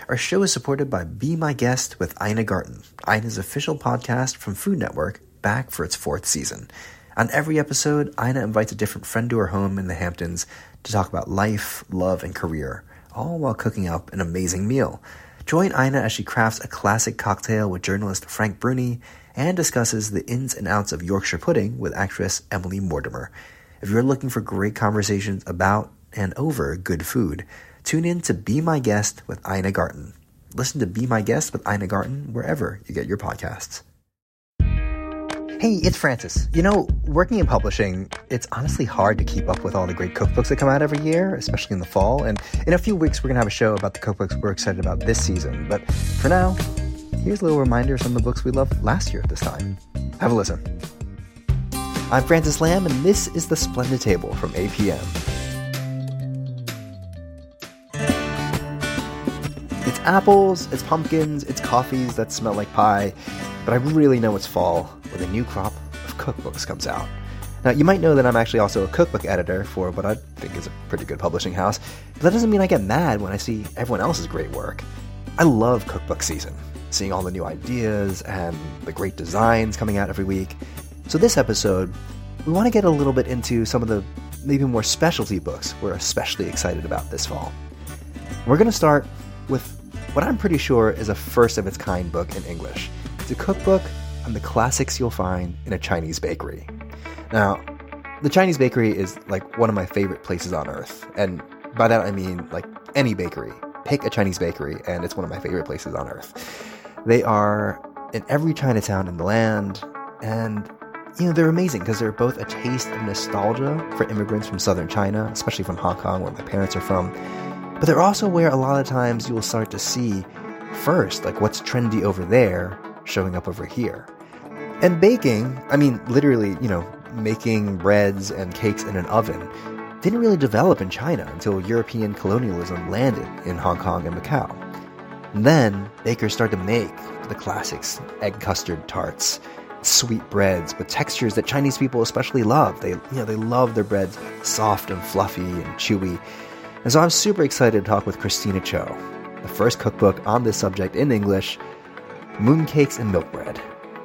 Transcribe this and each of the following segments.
Our show is supported by Be My Guest with Ina Garten, Ina's official podcast from Food Network, back for its 4th season. On every episode, Ina invites a different friend to her home in the Hamptons to talk about life, love, and career, all while cooking up an amazing meal. Join Ina as she crafts a classic cocktail with journalist Frank Bruni and discusses the ins and outs of Yorkshire pudding with actress Emily Mortimer. If you're looking for great conversations about and over good food, tune in to Be My Guest with Ina Garten. Listen to Be My Guest with Ina Garten wherever you get your podcasts. Hey, it's Francis. You know, working in publishing, it's honestly hard to keep up with all the great cookbooks that come out every year, especially in the fall. And in a few weeks, we're going to have a show about the cookbooks we're excited about this season. But for now, here's a little reminder of some of the books we loved last year at this time. Have a listen. I'm Francis Lamb, and this is The Splendid Table from APM. It's apples, it's pumpkins, it's coffees that smell like pie, but I really know it's fall when a new crop of cookbooks comes out. Now, you might know that I'm actually also a cookbook editor for what I think is a pretty good publishing house, but that doesn't mean I get mad when I see everyone else's great work. I love cookbook season, seeing all the new ideas and the great designs coming out every week. So this episode, we want to get a little bit into some of the maybe more specialty books we're especially excited about this fall. We're going to start with what I'm pretty sure is a first-of-its-kind book in English. It's a cookbook on the classics you'll find in a Chinese bakery. Now, the Chinese bakery is like one of my favorite places on earth. And by that I mean like any bakery. Pick a Chinese bakery and it's one of my favorite places on earth. They are in every Chinatown in the land. And, you know, they're amazing because they're both a taste of nostalgia for immigrants from southern China, especially from Hong Kong where my parents are from. But they're also where a lot of times you will start to see first, like what's trendy over there showing up over here. And baking, I mean, literally, you know, making breads and cakes in an oven didn't really develop in China until European colonialism landed in Hong Kong and Macau. And then bakers started to make the classics, egg custard tarts, sweet breads with textures that Chinese people especially love. They love their breads soft and fluffy and chewy. And so I'm super excited to talk with Christina Cho, the first cookbook on this subject in English, Mooncakes and Milk Bread.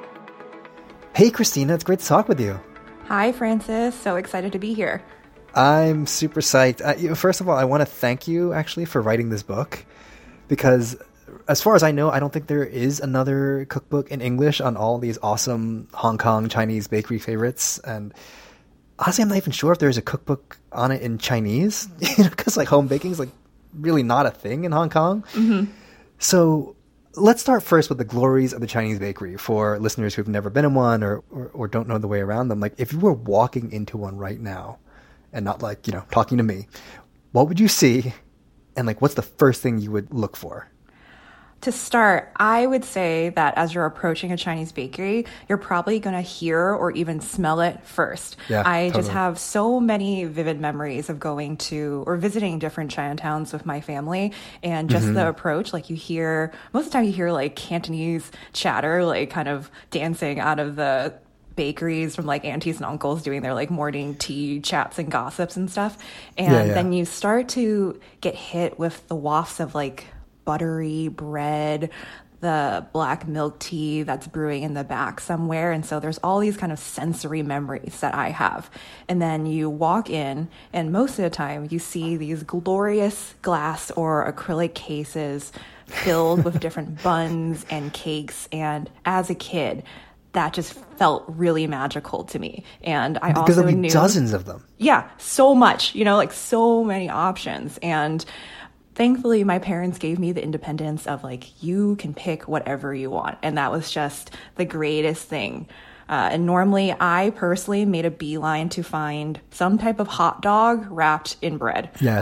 Hey, Christina, it's great to talk with you. Hi, Francis. So excited to be here. I'm super psyched. First of all, I want to thank you, actually, for writing this book, because as far as I know, I don't think there is another cookbook in English on all these awesome Hong Kong Chinese bakery favorites. And honestly, I'm not even sure if there's a cookbook on it in Chinese, because like home baking is like really not a thing in Hong Kong. Mm-hmm. So let's start first with the glories of the Chinese bakery for listeners who've never been in one or don't know the way around them. Like if you were walking into one right now and not like, you know, talking to me, what would you see? And like, what's the first thing you would look for? To start, I would say that as you're approaching a Chinese bakery, you're probably going to hear or even smell it first. Yeah, I totally. just have so many vivid memories of going to or visiting different Chinatowns with my family, and just the approach, like you hear, most of the time you hear like Cantonese chatter, like kind of dancing out of the bakeries from like aunties and uncles doing their like morning tea chats and gossips and stuff. And then you start to get hit with the wafts of like buttery bread, the black milk tea that's brewing in the back somewhere. And so there's all these kind of sensory memories that I have. And then you walk in, and most of the time you see these glorious glass or acrylic cases filled with different buns and cakes. And as a kid, that just felt really magical to me. And I because also there'll be knew dozens of them. Yeah, so much, you know, like so many options. And thankfully, my parents gave me the independence of like, you can pick whatever you want. And that was just the greatest thing. And normally, I personally made a beeline to find some type of hot dog wrapped in bread. Yes.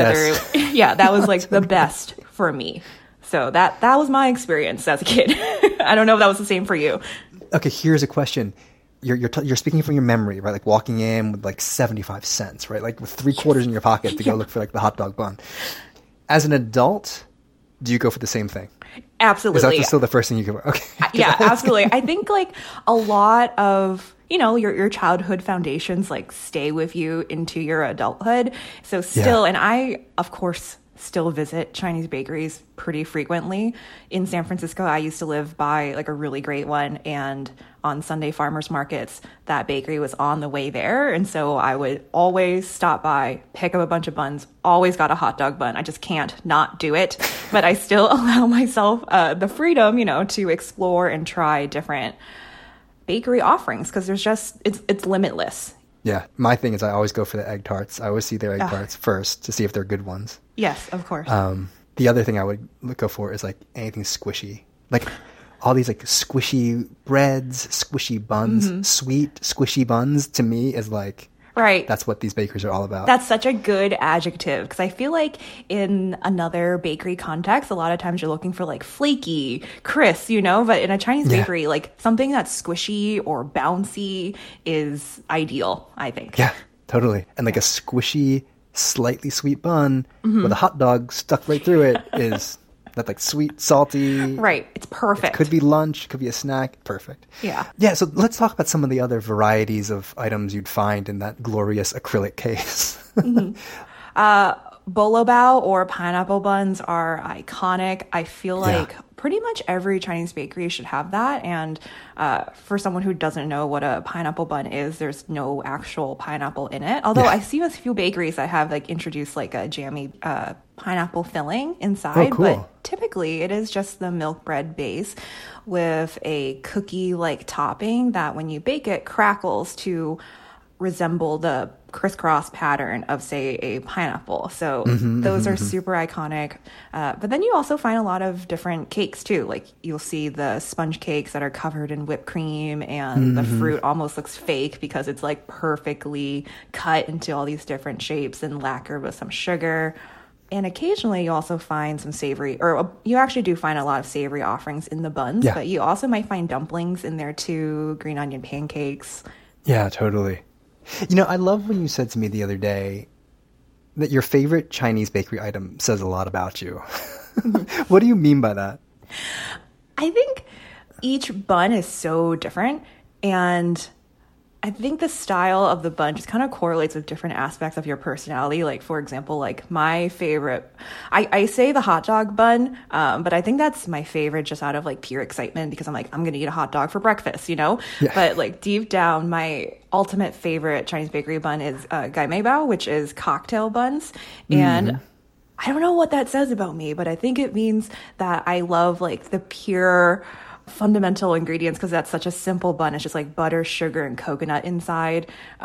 That was like the best for me. So that was my experience as a kid. I don't know if that was the same for you. Okay, here's a question. You're speaking from your memory, right? Like walking in with like 75 cents, right? Like with 3/4 in your pocket to go look for like the hot dog bun. As an adult, do you go for the same thing? Absolutely. Is that still the first thing you go for? Okay. Yeah, absolutely. I think like a lot of, you know, your childhood foundations like stay with you into your adulthood. So still, and I, of course, still visit Chinese bakeries pretty frequently. In San Francisco, I used to live by like a really great one, and on Sunday farmers markets, that bakery was on the way there. And so I would always stop by, pick up a bunch of buns, always got a hot dog bun. I just can't not do it. But I still allow myself the freedom, to explore and try different bakery offerings, because it's limitless. Yeah, my thing is I always go for the egg tarts. I always see their egg tarts first to see if they're good ones. Yes, of course. The other thing I would go for is like anything squishy. Like all these like squishy breads, squishy buns, sweet squishy buns to me is like, right. That's what these bakeries are all about. That's such a good adjective, because I feel like in another bakery context, a lot of times you're looking for like flaky, crisp, but in a Chinese bakery, like something that's squishy or bouncy is ideal, I think. Yeah, totally. And like a squishy, slightly sweet bun with a hot dog stuck right through it is that like sweet, salty. Right. It's perfect. It could be lunch, could be a snack. Perfect. Yeah. Yeah. So let's talk about some of the other varieties of items you'd find in that glorious acrylic case. Bolo bao or pineapple buns are iconic. I feel like pretty much every Chinese bakery should have that. And for someone who doesn't know what a pineapple bun is, there's no actual pineapple in it. Although I see a few bakeries that have like introduced like a jammy pineapple filling inside. Oh, cool. But typically it is just the milk bread base with a cookie-like topping that when you bake it crackles to resemble the crisscross pattern of, say, a pineapple. So those are super iconic. But then you also find a lot of different cakes too. Like you'll see the sponge cakes that are covered in whipped cream, and the fruit almost looks fake because it's like perfectly cut into all these different shapes and lacquered with some sugar. And occasionally you also find some savory, or you actually do find a lot of savory offerings in the buns, but you also might find dumplings in there too, green onion pancakes. Yeah, totally. I love when you said to me the other day that your favorite Chinese bakery item says a lot about you. What do you mean by that? I think each bun is so different, and I think the style of the bun just kind of correlates with different aspects of your personality. Like, for example, like my favorite, I say the hot dog bun, but I think that's my favorite just out of like pure excitement because I'm like, I'm going to eat a hot dog for breakfast, Yeah. But like deep down, my ultimate favorite Chinese bakery bun is gai mei bao, which is cocktail buns. And I don't know what that says about me, but I think it means that I love like the pure fundamental ingredients, because that's such a simple bun. It's just like butter, sugar, and coconut inside.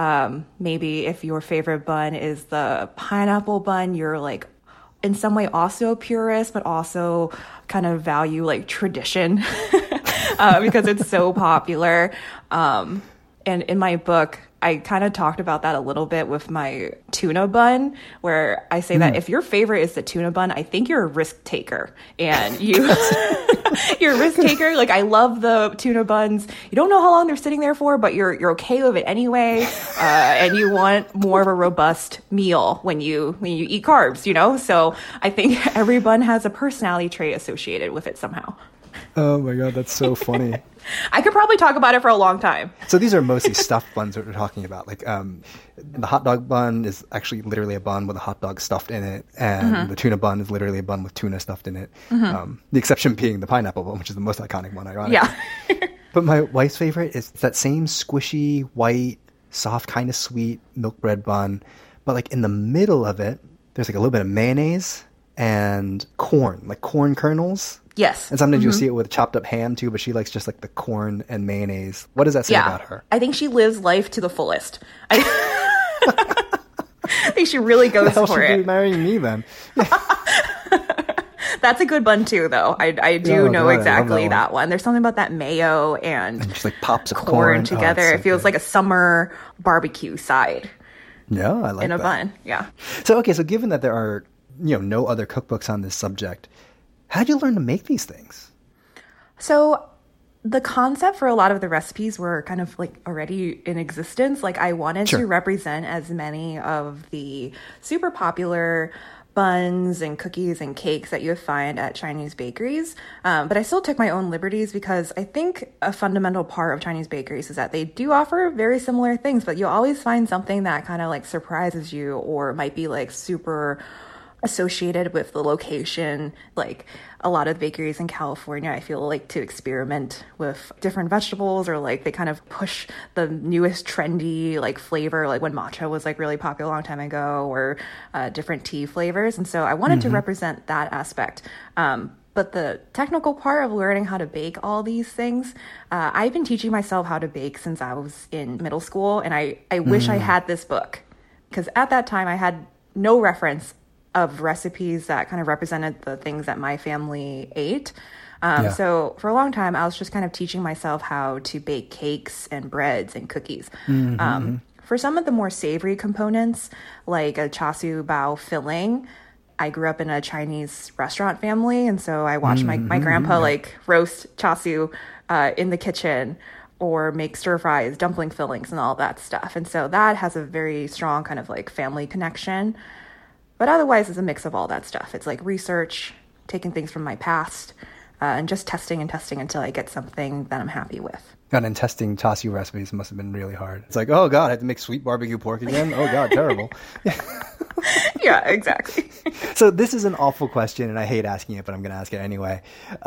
Maybe if your favorite bun is the pineapple bun, you're like in some way also a purist, but also kind of value like tradition because it's so popular. And in my book, I kind of talked about that a little bit with my tuna bun, where I say that if your favorite is the tuna bun, I think you're a risk taker, and you're a risk taker. Like, I love the tuna buns. You don't know how long they're sitting there for, but you're okay with it anyway. And you want more of a robust meal when you eat carbs, So I think every bun has a personality trait associated with it somehow. Oh my God, that's so funny. I could probably talk about it for a long time. So these are mostly stuffed buns that we're talking about. Like the hot dog bun is actually literally a bun with a hot dog stuffed in it. And the tuna bun is literally a bun with tuna stuffed in it. The exception being the pineapple bun, which is the most iconic one, ironically. Yeah. But my wife's favorite is that same squishy, white, soft, kind of sweet milk bread bun. But like in the middle of it, there's like a little bit of mayonnaise and corn, like corn kernels. Yes. And sometimes you'll see it with chopped up ham too, but she likes just like the corn and mayonnaise. What does that say about her? I think she lives life to the fullest. I think she really goes for it. She'd be marrying me then. That's a good bun too, though. I do know exactly that one. There's something about that mayo and just like pops of corn together. It feels like a summer barbecue side. Yeah, I like that. In a bun, yeah. So given that there are no other cookbooks on this subject, how'd you learn to make these things? So the concept for a lot of the recipes were kind of like already in existence. Like I wanted to represent as many of the super popular buns and cookies and cakes that you find at Chinese bakeries. But I still took my own liberties because I think a fundamental part of Chinese bakeries is that they do offer very similar things, but you'll always find something that kind of like surprises you or might be like super associated with the location. Like a lot of bakeries in California, I feel like to experiment with different vegetables, or like they kind of push the newest trendy like flavor, like when matcha was like really popular a long time ago, or different tea flavors. And so I wanted to represent that aspect. But the technical part of learning how to bake all these things, I've been teaching myself how to bake since I was in middle school. And I wish I had this book, because at that time I had no reference of recipes that kind of represented the things that my family ate. So for a long time, I was just kind of teaching myself how to bake cakes and breads and cookies. For some of the more savory components, like a chashu bao filling, I grew up in a Chinese restaurant family, and so I watched my grandpa like roast chashu in the kitchen, or make stir fries, dumpling fillings, and all that stuff. And so that has a very strong kind of like family connection. But otherwise, it's a mix of all that stuff. It's like research, taking things from my past, and just testing and testing until I get something that I'm happy with. God, and testing chashu recipes must have been really hard. It's like, oh God, I have to make sweet barbecue pork again? Oh God, terrible. Yeah, exactly. So this is an awful question, and I hate asking it, but I'm going to ask it anyway.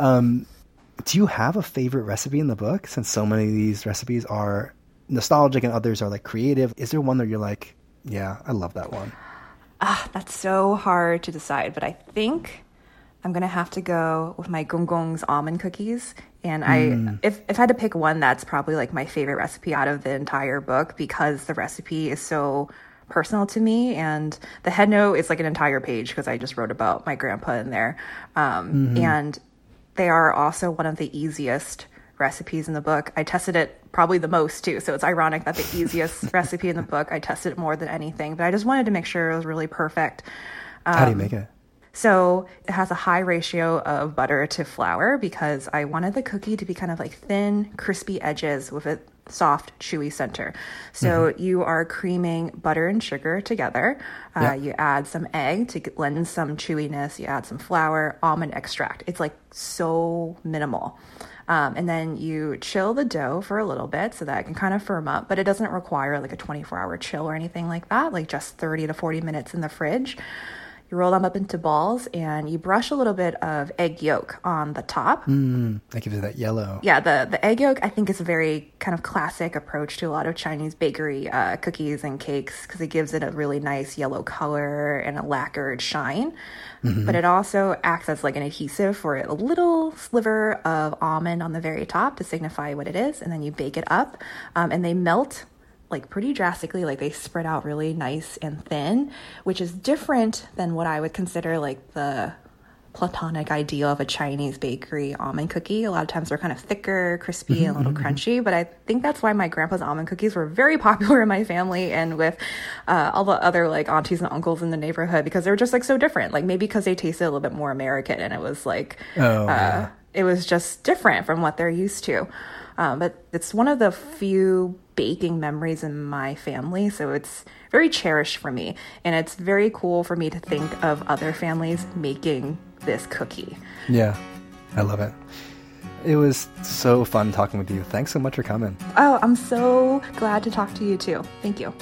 Do you have a favorite recipe in the book? Since so many of these recipes are nostalgic and others are like creative, is there one that you're like, yeah, I love that one? That's so hard to decide, but I think I'm going to have to go with my Gong-Gong's almond cookies. And if I had to pick one, that's probably like my favorite recipe out of the entire book, because the recipe is so personal to me. And the head note is like an entire page, because I just wrote about my grandpa in there. And they are also one of the easiest recipes in the book. I tested it probably the most too, so it's ironic that the easiest recipe in the book, I tested it more than anything, but I just wanted to make sure it was really perfect. How do you make it? So it has a high ratio of butter to flour, because I wanted the cookie to be kind of like thin, crispy edges with a soft, chewy center. So you are creaming butter and sugar together. You add some egg to lend some chewiness. You add some flour, almond extract. It's like so minimal. And then you chill the dough for a little bit so that it can kind of firm up, but it doesn't require like a 24-hour chill or anything like that, like just 30 to 40 minutes in the fridge. You roll them up into balls, and you brush a little bit of egg yolk on the top. That gives it that yellow. Yeah, the egg yolk, I think, is a very kind of classic approach to a lot of Chinese bakery cookies and cakes, because it gives it a really nice yellow color and a lacquered shine. But it also acts as like an adhesive for a little sliver of almond on the very top to signify what it is. And then you bake it up, and they melt like pretty drastically, like they spread out really nice and thin, which is different than what I would consider like the platonic ideal of a Chinese bakery almond cookie. A lot of times they're kind of thicker, crispy, and a little crunchy, but I think that's why my grandpa's almond cookies were very popular in my family and with all the other like aunties and uncles in the neighborhood, because they were just like so different. Like maybe because they tasted a little bit more American, and it was like, it was just different from what they're used to. But it's one of the few baking memories in my family, so it's very cherished for me. And it's very cool for me to think of other families making this cookie. Yeah, I love it. It was so fun talking with you. Thanks so much for coming. Oh, I'm so glad to talk to you too. Thank you.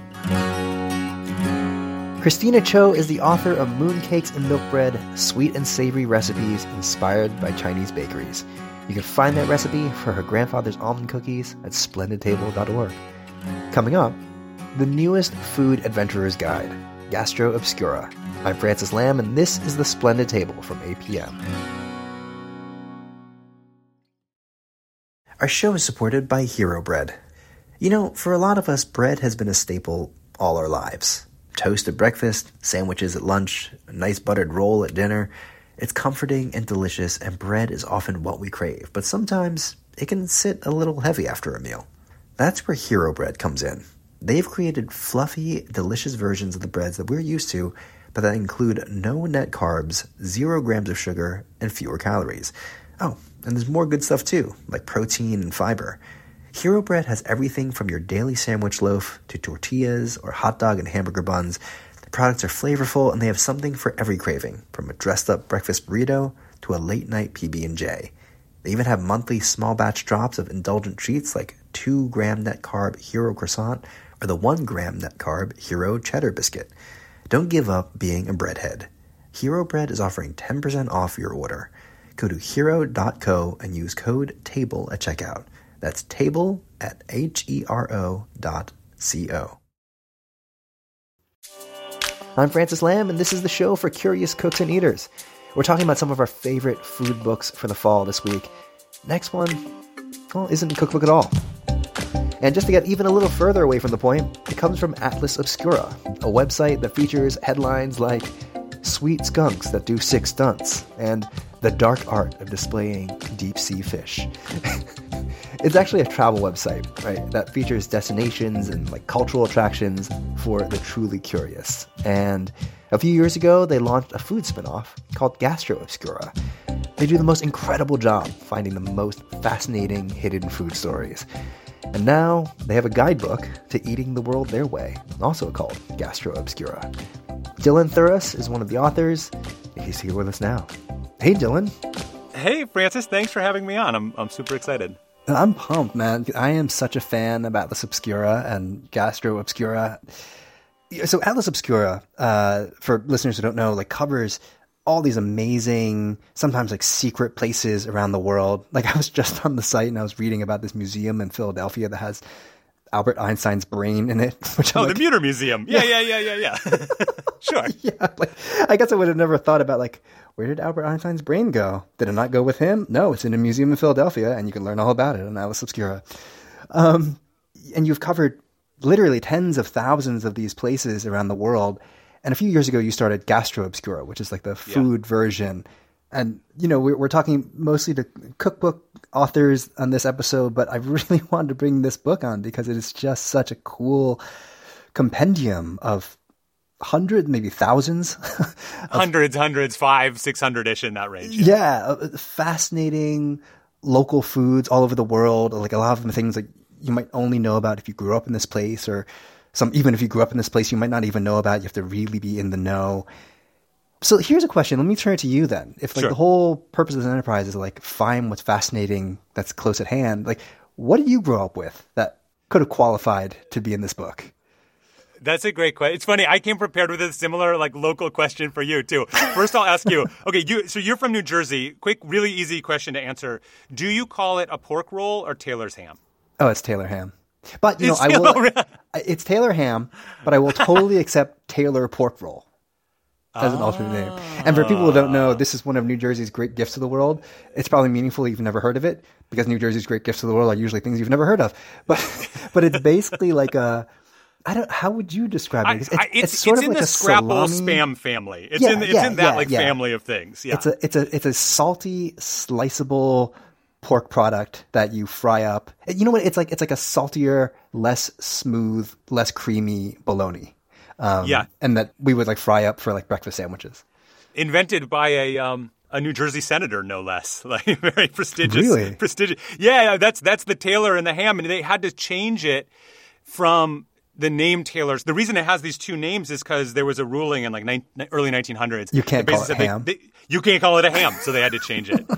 Christina Cho is the author of Mooncakes and Milk Bread, Sweet and Savory Recipes Inspired by Chinese Bakeries. You can find that recipe for her grandfather's almond cookies at splendidtable.org. Coming up, the newest food adventurer's guide, Gastro Obscura. I'm Francis Lam, and this is The Splendid Table from APM. Our show is supported by Hero Bread. You know, for a lot of us, bread has been a staple all our lives. Toast at breakfast, sandwiches at lunch, a nice buttered roll at dinner. It's comforting and delicious, and bread is often what we crave, but sometimes it can sit a little heavy after a meal. That's where Hero Bread comes in. They've created fluffy, delicious versions of the breads that we're used to, but that include no net carbs, 0 grams of sugar, and fewer calories. Oh, and there's more good stuff too, like protein and fiber. Hero Bread has everything from your daily sandwich loaf to tortillas or hot dog and hamburger buns. The products are flavorful, and they have something for every craving, from a dressed-up breakfast burrito to a late-night PB&J. They even have monthly small-batch drops of indulgent treats like 2-gram net-carb Hero Croissant or the 1-gram net-carb Hero Cheddar Biscuit. Don't give up being a breadhead. Hero Bread is offering 10% off your order. Go to hero.co and use code TABLE at checkout. That's TABLE at HERO.co. I'm Francis Lam, and this is the show for curious cooks and eaters. We're talking about some of our favorite food books for the fall this week. Next one, well, isn't a cookbook at all. And just to get even a little further away from the point, it comes from Atlas Obscura, a website that features headlines like Sweet Skunks That Do 6 Stunts and The Dark Art of Displaying Deep Sea Fish. It's actually a travel website, right, that features destinations and like cultural attractions for the truly curious. And a few years ago, they launched a food spinoff called Gastro Obscura. They do the most incredible job finding the most fascinating hidden food stories. And now they have a guidebook to eating the world their way, also called Gastro Obscura. Dylan Thuras is one of the authors. He's here with us now. Hey, Dylan. Hey, Francis. Thanks for having me on. I'm super excited. I'm pumped, man. I am such a fan of Atlas Obscura and Gastro Obscura. So Atlas Obscura, for listeners who don't know, like covers all these amazing, sometimes like secret places around the world. Like I was just on the site and I was reading about this museum in Philadelphia that has Albert Einstein's brain in it. Which the Mutter Museum. Yeah. Sure. Yeah, like, I guess I would have never thought about like, where did Albert Einstein's brain go? Did it not go with him? No, it's in a museum in Philadelphia, and you can learn all about it on Atlas Obscura. And you've covered literally tens of thousands of these places around the world. And a few years ago, you started Gastro Obscura, which is like the food version. And, you know, we're talking mostly to cookbook authors on this episode, but I really wanted to bring this book on because it is just such a cool compendium of hundreds, maybe thousands. Hundreds, 500, 600-ish in that range. Yeah, fascinating local foods all over the world. Like a lot of them things that you might only know about if you grew up in this place, or even if you grew up in this place, you might not even know about. You have to really be in the know. So here's a question. Let me turn it to you then. If Sure. The whole purpose of this enterprise is to like find what's fascinating that's close at hand, like what did you grow up with that could have qualified to be in this book? That's a great question. It's funny. I came prepared with a similar like local question for you too. First, I'll ask you. Okay, so you're from New Jersey. Quick, really easy question to answer. Do you call it a pork roll or Taylor's ham? Oh, it's Taylor ham. But you know, I will. It's Taylor ham, but I will totally accept Taylor pork roll as an alternate name. And for people who don't know, this is one of New Jersey's great gifts to the world. It's probably meaningful you've never heard of it because New Jersey's great gifts to the world are usually things you've never heard of. But it's basically like a. How would you describe it? It's sort of in like the a Scrapple salami. spam family. It's in that family of things. Yeah. It's a salty, sliceable pork product that you fry up. You know what? It's like a saltier, less smooth, less creamy bologna. And that we would like fry up for like breakfast sandwiches. Invented by a New Jersey senator, no less. Like very prestigious. Really? Prestigious. Yeah, that's the Taylor and the ham, and they had to change it from the name Taylor's. The reason it has these two names is because there was a ruling in like early 1900s. You can't call it ham. You can't call it a ham, so they had to change it.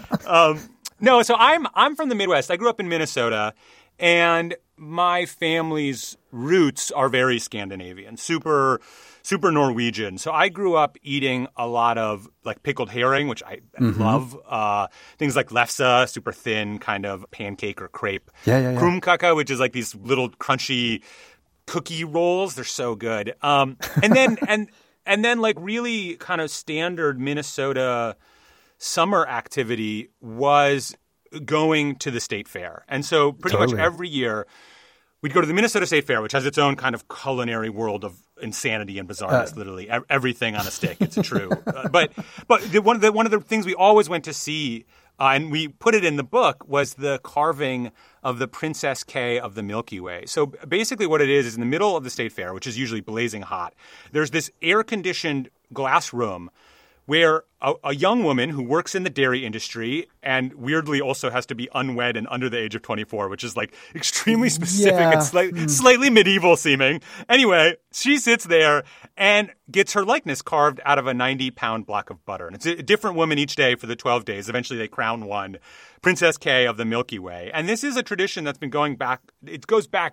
No, so I'm from the Midwest. I grew up in Minnesota, and my family's roots are very Scandinavian, super Norwegian. So I grew up eating a lot of like pickled herring, which I love. Things like lefse, super thin kind of pancake or crepe. Yeah. Krumkake, which is like these little crunchy cookie rolls. They're so good. And then and then like really kind of standard Minnesota summer activity was going to the state fair. And so pretty much every year we'd go to the Minnesota State Fair, which has its own kind of culinary world of insanity and bizarreness, literally everything on a stick. It's true. But one of the things we always went to see, and we put it in the book, was the carving of the Princess K of the Milky Way. So basically what it is in the middle of the State Fair, which is usually blazing hot, there's this air-conditioned glass room where a young woman who works in the dairy industry and weirdly also has to be unwed and under the age of 24, which is like extremely specific and slightly medieval seeming. Anyway, she sits there and gets her likeness carved out of a 90-pound block of butter. And it's a different woman each day for the 12 days. Eventually they crown one, Princess K of the Milky Way. And this is a tradition that's been going back, it goes back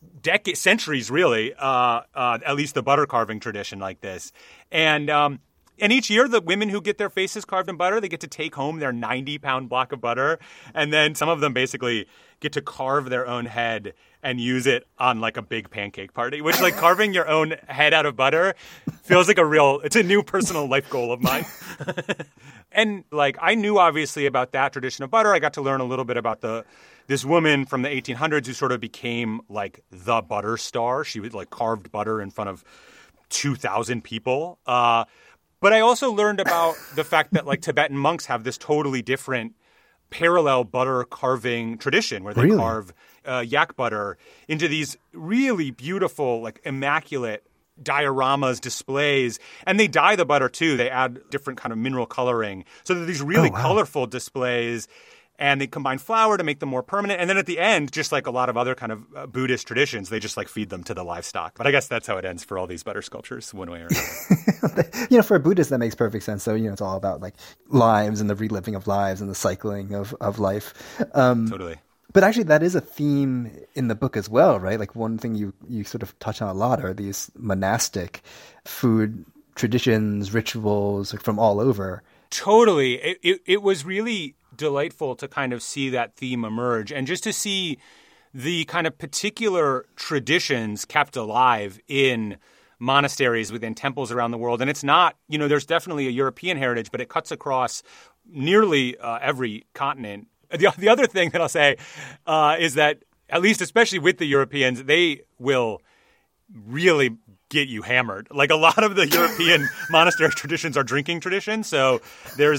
centuries really, at least the butter carving tradition like this. And And each year, the women who get their faces carved in butter, they get to take home their 90-pound block of butter. And then some of them basically get to carve their own head and use it on like a big pancake party, which like carving your own head out of butter feels like it's a new personal life goal of mine. And like I knew obviously about that tradition of butter. I got to learn a little bit about this woman from the 1800s who sort of became like the butter star. She would like carved butter in front of 2,000 people. But I also learned about the fact that like Tibetan monks have this totally different parallel butter carving tradition where they carve yak butter into these really beautiful, like immaculate dioramas, displays. And they dye the butter too. They add different kind of mineral coloring. So they're these really colorful displays. And they combine flour to make them more permanent. And then at the end, just like a lot of other kind of Buddhist traditions, they just like feed them to the livestock. But I guess that's how it ends for all these butter sculptures, one way or another. For a Buddhist, that makes perfect sense. So, it's all about like lives and the reliving of lives and the cycling of life. Totally. But actually, that is a theme in the book as well, right? Like one thing you sort of touch on a lot are these monastic food traditions, rituals from all over. Totally. It was really delightful to kind of see that theme emerge and just to see the kind of particular traditions kept alive in monasteries within temples around the world. And it's not, there's definitely a European heritage, but it cuts across nearly every continent. The other thing that I'll say is that, at least especially with the Europeans, they will really get you hammered. Like a lot of the European monastery traditions are drinking traditions. So there's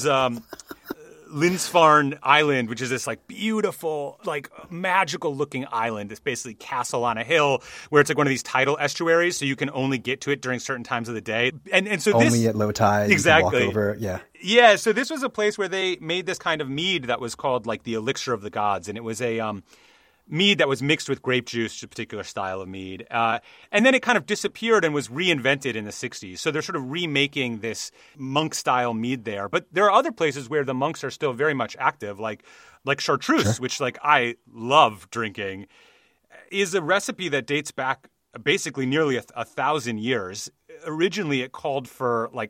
Linsfarn Island, which is this like beautiful, like magical looking island. It's basically castle on a hill where it's like one of these tidal estuaries. So you can only get to it during certain times of the day. And so only at low tide. Exactly. You can walk over. Yeah. Yeah. So this was a place where they made this kind of mead that was called like the elixir of the gods. And it was a mead that was mixed with grape juice, a particular style of mead. And then it kind of disappeared and was reinvented in the 60s. So they're sort of remaking this monk-style mead there. But there are other places where the monks are still very much active, like chartreuse, which like I love drinking, is a recipe that dates back basically nearly 1,000 years. Originally, it called for like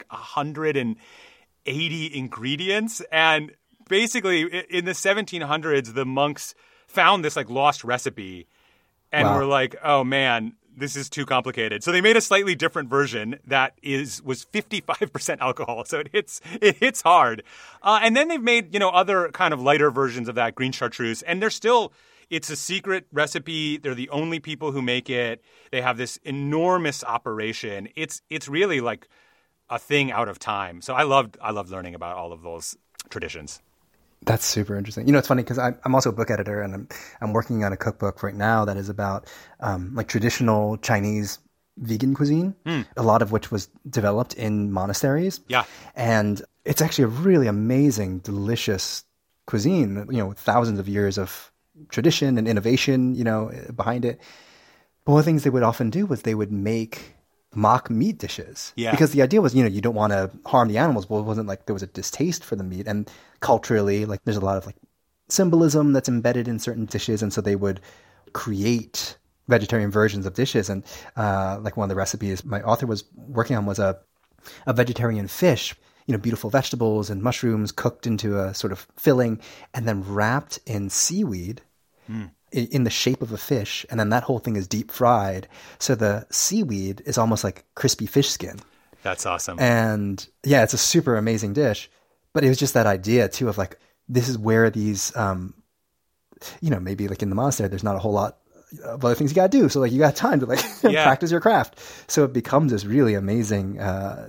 180 ingredients. And basically, in the 1700s, the monks found this like lost recipe and were like, oh man, this is too complicated. So they made a slightly different version that was 55% alcohol. So it hits hard. And then they've made, other kind of lighter versions of that, green chartreuse. And it's a secret recipe. They're the only people who make it. They have this enormous operation. It's really like a thing out of time. So I loved learning about all of those traditions. That's super interesting. It's funny because I'm also a book editor and I'm working on a cookbook right now that is about like traditional Chinese vegan cuisine, a lot of which was developed in monasteries. Yeah. And it's actually a really amazing, delicious cuisine, thousands of years of tradition and innovation, behind it. But one of the things they would often do was they would make mock meat dishes. Yeah. Because the idea was, you don't want to harm the animals. Well, it wasn't like there was a distaste for the meat. And culturally, like there's a lot of like symbolism that's embedded in certain dishes. And so they would create vegetarian versions of dishes. And like one of the recipes my author was working on was a vegetarian fish, beautiful vegetables and mushrooms cooked into a sort of filling and then wrapped in seaweed. In the shape of a fish, and then that whole thing is deep fried. So the seaweed is almost like crispy fish skin. That's awesome. And yeah, it's a super amazing dish. But it was just that idea too of like, this is where these, maybe like in the monastery, there's not a whole lot of other things you got to do. So like you got time to like practice your craft. So it becomes this really amazing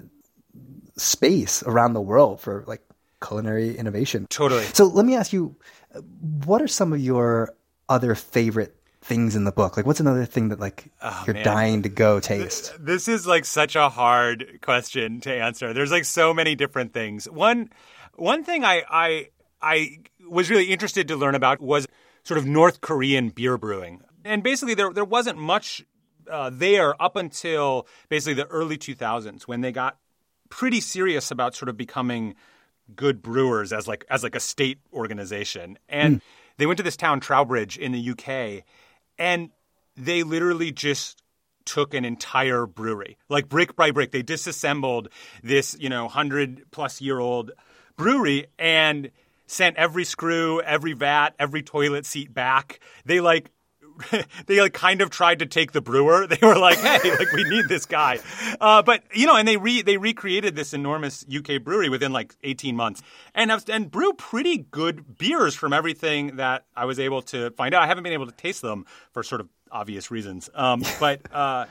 space around the world for like culinary innovation. Totally. So let me ask you, what are some of your other favorite things in the book? Like what's another thing that like you're dying to go taste? This is like such a hard question to answer. There's like so many different things. One thing I was really interested to learn about was sort of North Korean beer brewing. And basically there wasn't much there up until basically the early 2000s when they got pretty serious about sort of becoming good brewers as like a state organization. And they went to this town, Trowbridge, in the UK, and they literally just took an entire brewery, like brick by brick. They disassembled this, 100-plus-year-old brewery and sent every screw, every vat, every toilet seat back. They kind of tried to take the brewer. They were like, hey, we need this guy. But and they recreated this enormous UK brewery within 18 months and brew pretty good beers from everything that I was able to find out. I haven't been able to taste them for sort of obvious reasons. But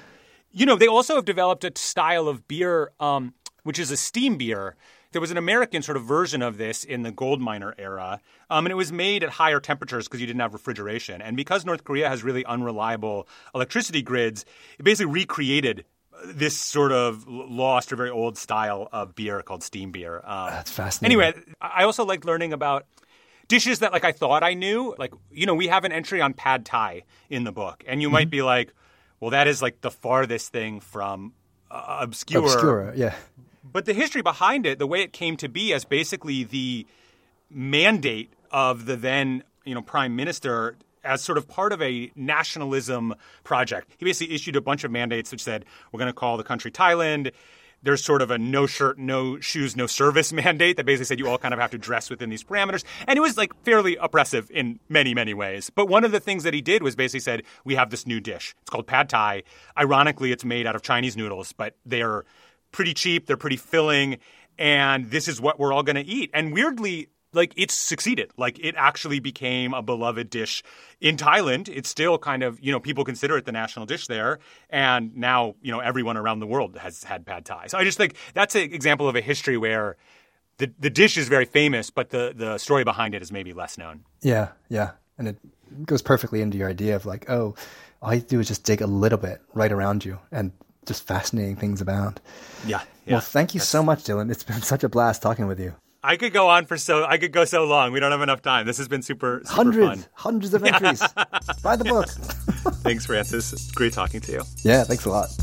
they also have developed a style of beer, which is a steam beer. There was an American sort of version of this in the gold miner era, and it was made at higher temperatures because you didn't have refrigeration. And because North Korea has really unreliable electricity grids, it basically recreated this sort of lost or very old style of beer called steam beer. That's fascinating. Anyway, I also liked learning about dishes that I thought I knew. We have an entry on pad thai in the book, and you might be like, well, that is the farthest thing from obscure. Yeah. But the history behind it, the way it came to be as basically the mandate of the then, prime minister as sort of part of a nationalism project. He basically issued a bunch of mandates which said, we're going to call the country Thailand. There's sort of a no shirt, no shoes, no service mandate that basically said you all kind of have to dress within these parameters. And it was fairly oppressive in many, many ways. But one of the things that he did was basically said, we have this new dish. It's called pad thai. Ironically, it's made out of Chinese noodles, but they're pretty cheap, they're pretty filling, and this is what we're all going to eat. And weirdly, it's succeeded. It actually became a beloved dish in Thailand. It's still kind of, people consider it the national dish there. And now, everyone around the world has had pad thai. So I just think that's an example of a history where the dish is very famous, but the story behind it is maybe less known. Yeah, yeah. And it goes perfectly into your idea of all you do is just dig a little bit right around you and just fascinating things abound. Yeah. Well, thank you so much, Dylan. It's been such a blast talking with you. I could go so long. We don't have enough time. This has been super fun. Hundreds of entries. Buy the book. Thanks, Francis. It's great talking to you. Yeah, thanks a lot.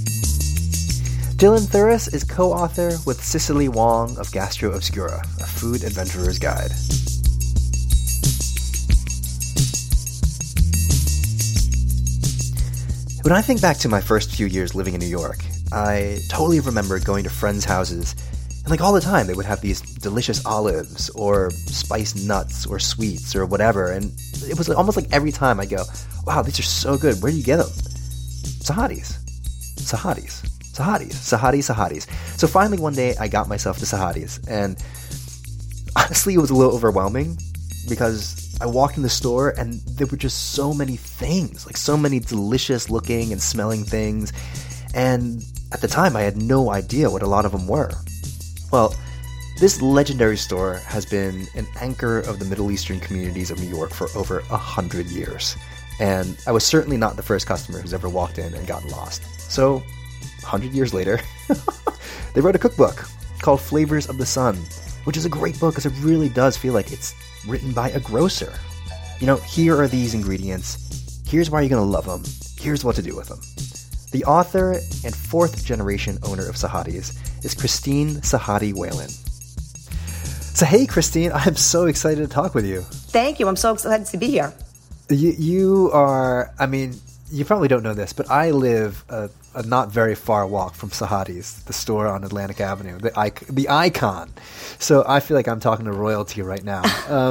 Dylan Thuras is co-author with Cicely Wong of Gastro Obscura, a food adventurer's guide. When I think back to my first few years living in New York, I totally remember going to friends' houses, and all the time they would have these delicious olives or spiced nuts or sweets or whatever, and it was almost every time I go, wow, these are so good, where do you get them? Sahadi's. So finally one day I got myself to Sahadi's, and honestly it was a little overwhelming because I walked in the store and there were just so many things, so many delicious looking and smelling things. And at the time I had no idea what a lot of them were. Well, this legendary store has been an anchor of the Middle Eastern communities of New York for over 100 years. And I was certainly not the first customer who's ever walked in and gotten lost. So, 100 years later, they wrote a cookbook called Flavors of the Sun, which is a great book because it really does feel like it's written by a grocer. Here are these ingredients. Here's why you're going to love them. Here's what to do with them. The author and fourth-generation owner of Sahadi's is Christine Sahadi Whalen. So hey, Christine, I'm so excited to talk with you. Thank you. I'm so excited to be here. You are, you probably don't know this, but I live a not very far walk from Sahadi's, the store on Atlantic Avenue, the icon. So I feel like I'm talking to royalty right now.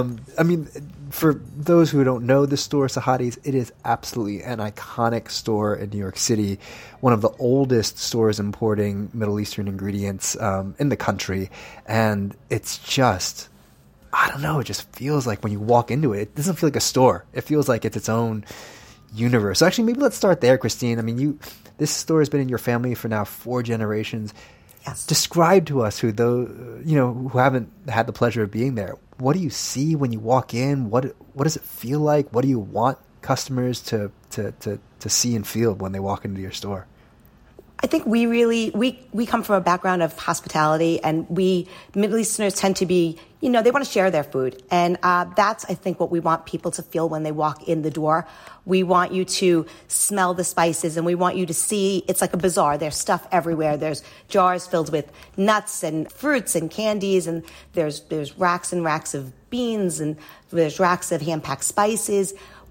For those who don't know the store, Sahadi's, it is absolutely an iconic store in New York City, one of the oldest stores importing Middle Eastern ingredients in the country. And it's just, I don't know, it just feels like when you walk into it, it doesn't feel like a store. It feels like it's its own universe. So actually, maybe let's start there, Christine. This store has been in your family for now 4 generations. Yes. Describe to us who haven't had the pleasure of being there. What do you see when you walk in? What does it feel like? What do you want customers to see and feel when they walk into your store? I think we come from a background of hospitality, and Middle Easterners tend to be, they want to share their food. And that's, I think, what we want people to feel when they walk in the door. We want you to smell the spices, and we want you to see, it's like a bazaar. There's stuff everywhere. There's jars filled with nuts and fruits and candies, and there's racks and racks of beans, and there's racks of hand-packed spices.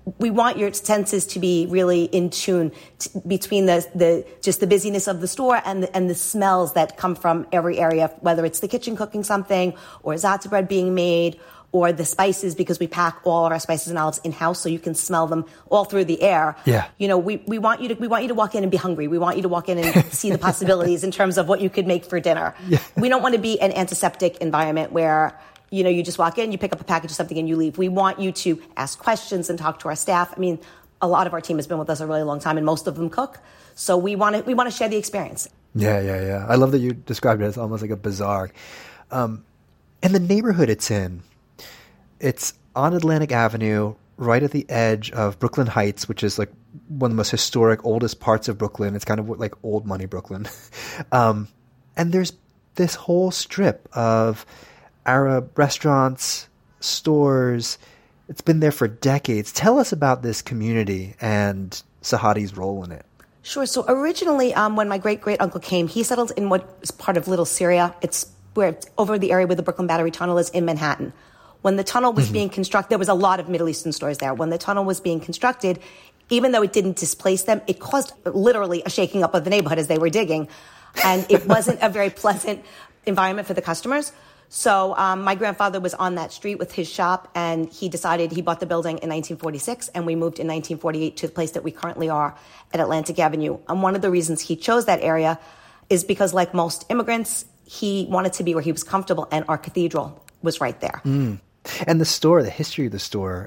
we want your senses to be really in tune between just the busyness of the store and the smells that come from every area, whether it's the kitchen cooking something or za'atar bread being made, or the spices, because we pack all of our spices and olives in-house so you can smell them all through the air. Yeah. You know, we want you to walk in and be hungry. We want you to walk in and see the possibilities in terms of what you could make for dinner. Yeah. We don't want to be an antiseptic environment where, you know, you just walk in, you pick up a package of something and you leave. We want you to ask questions and talk to our staff. I mean, a lot of our team has been with us a really long time and most of them cook. So we want to share the experience. Yeah. I love that you described it as almost like a bazaar. And the neighborhood it's in, it's on Atlantic Avenue, right at the edge of Brooklyn Heights, which is like one of the most historic, oldest parts of Brooklyn. It's kind of like old money Brooklyn. And there's this whole strip of Arab restaurants, stores. It's been there for decades. Tell us about this community and Sahadi's role in it. Sure. So originally, when my great-great-uncle came, he settled in what is part of Little Syria. It's over the area where the Brooklyn Battery Tunnel is in Manhattan. When the tunnel was being constructed, there was a lot of Middle Eastern stores there. When the tunnel was being constructed, even though it didn't displace them, it caused literally a shaking up of the neighborhood as they were digging. And it wasn't a very pleasant environment for the customers. So my grandfather was on that street with his shop, and he bought the building in 1946, and we moved in 1948 to the place that we currently are at Atlantic Avenue. And one of the reasons he chose that area is because, like most immigrants, he wanted to be where he was comfortable, and our cathedral was right there. And the store, the history of the store,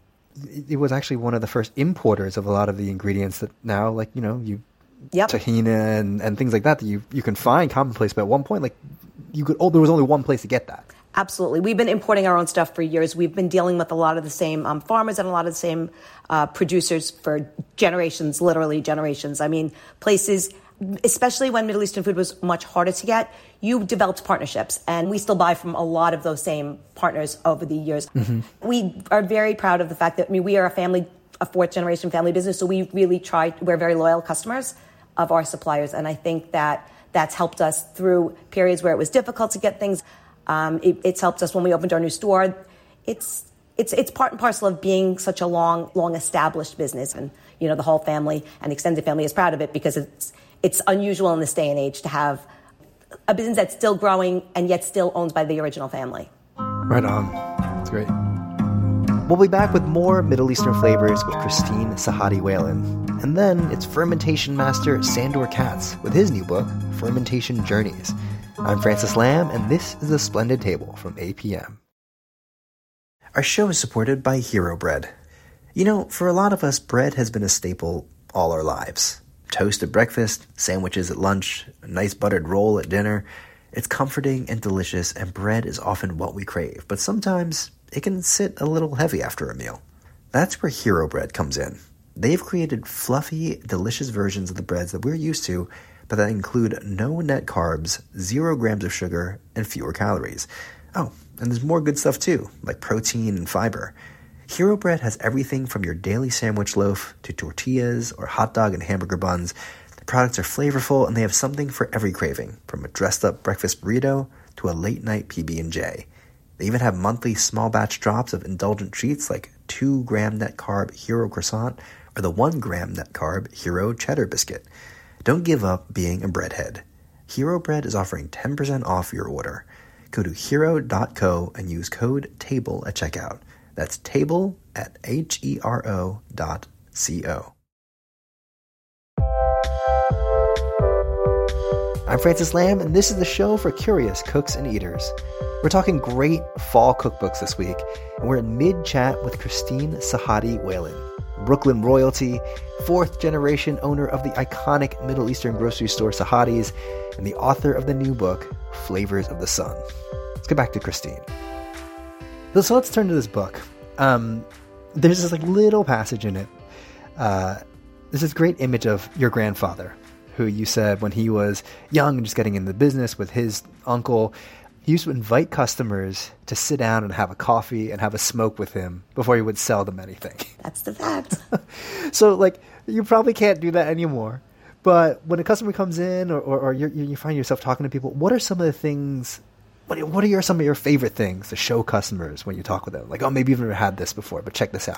it was actually one of the first importers of a lot of the ingredients that now, like, you know, tahina and things like that you can find commonplace. But at one point, like, there was only one place to get that. Absolutely. We've been importing our own stuff for years. We've been dealing with a lot of the same farmers and a lot of the same producers for generations, literally generations. I mean, places, especially when Middle Eastern food was much harder to get, you developed partnerships, and we still buy from a lot of those same partners over the years. Mm-hmm. We are very proud of the fact that, I mean, we are a fourth-generation family business, so we really we're very loyal customers of our suppliers, and I think that that's helped us through periods where it was difficult to get things. It's helped us when we opened our new store. It's part and parcel of being such a long established business, and, you know, the whole family and extended family is proud of it because it's unusual in this day and age to have a business that's still growing and yet still owned by the original family. Right on. That's great. We'll be back with more Middle Eastern flavors with Christine Sahadi Whalen. And then it's fermentation master Sandor Katz with his new book, Fermentation Journeys. I'm Francis Lamb, and this is The Splendid Table from APM. Our show is supported by Hero Bread. You know, for a lot of us, bread has been a staple all our lives. Toast at breakfast, sandwiches at lunch, a nice buttered roll at dinner. It's comforting and delicious, and bread is often what we crave. But sometimes it can sit a little heavy after a meal. That's where Hero Bread comes in. They've created fluffy, delicious versions of the breads that we're used to, but that include no net carbs, 0 grams of sugar, and fewer calories. Oh, and there's more good stuff too, like protein and fiber. Hero Bread has everything from your daily sandwich loaf to tortillas or hot dog and hamburger buns. The products are flavorful, and they have something for every craving, from a dressed-up breakfast burrito to a late-night PB&J. They even have monthly small-batch drops of indulgent treats like 2-gram net-carb Hero Croissant or the 1-gram net-carb Hero Cheddar Biscuit. Don't give up being a breadhead. Hero Bread is offering 10% off your order. Go to hero.co and use code TABLE at checkout. That's table at hero.co. I'm Francis Lamb, and this is the show for curious cooks and eaters. We're talking great fall cookbooks this week, and we're in mid-chat with Christine Sahadi Whalen, Brooklyn royalty, 4th-generation owner of the iconic Middle Eastern grocery store Sahadi's, and the author of the new book, Flavors of the Sun. Let's get back to Christine. So let's turn to this book. There's this like little passage in it. There's this great image of your grandfather, who you said when he was young and just getting into the business with his uncle, he used to invite customers to sit down and have a coffee and have a smoke with him before he would sell them anything. That's the fact. So, like, you probably can't do that anymore. But when a customer comes in or you find yourself talking to people, what are some of the things... What are some of your favorite things to show customers when you talk with them? Like, oh, maybe you've never had this before, but check this out.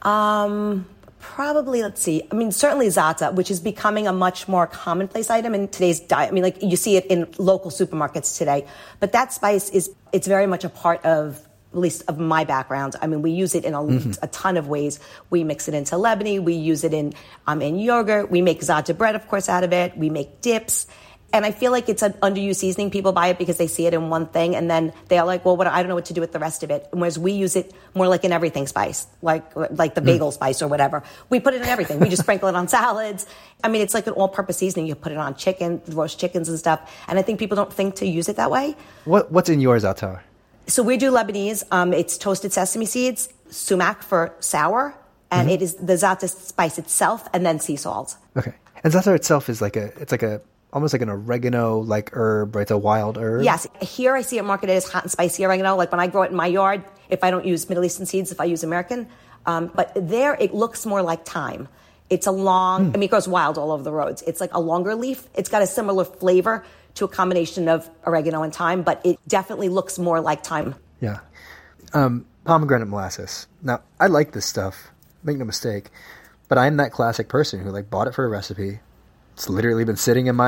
Probably, let's see. I mean, certainly za'atar, which is becoming a much more commonplace item in today's diet. I mean, like you see it in local supermarkets today. But that spice it's very much a part of, at least of my background. I mean, we use it in a ton of ways. We mix it into lebani. We use it in yogurt. We make za'atar bread, of course, out of it. We make dips. And I feel like it's an underused seasoning. People buy it because they see it in one thing, and then they are like, well, I don't know what to do with the rest of it. Whereas we use it more like an everything spice, like the bagel spice or whatever. We put it in everything. We just sprinkle it on salads. I mean, it's like an all-purpose seasoning. You put it on chicken, roast chickens and stuff. And I think people don't think to use it that way. What's in yours, za'atar? So we do Lebanese. It's toasted sesame seeds, sumac for sour, and it is the za'atar spice itself, and then sea salt. Okay. And za'atar itself is almost like an oregano-like herb, right? It's a wild herb. Yes. Here I see it marketed as hot and spicy oregano. Like when I grow it in my yard, if I don't use Middle Eastern seeds, if I use American. But there it looks more like thyme. It's a long, I mean, it grows wild all over the roads. It's like a longer leaf. It's got a similar flavor to a combination of oregano and thyme, but it definitely looks more like thyme. Yeah. Pomegranate molasses. Now, I like this stuff. Make no mistake. But I'm that classic person who bought it for a recipe. It's literally been sitting in my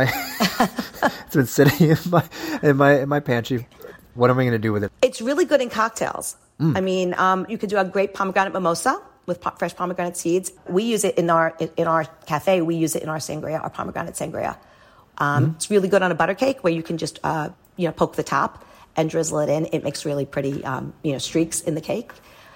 in my pantry. What am I going to do with it? It's really good in cocktails. I mean, you could do a great pomegranate mimosa with fresh pomegranate seeds. We use it in our cafe. We use it in our sangria, our pomegranate sangria. It's really good on a butter cake where you can just poke the top and drizzle it in. It makes really pretty streaks in the cake.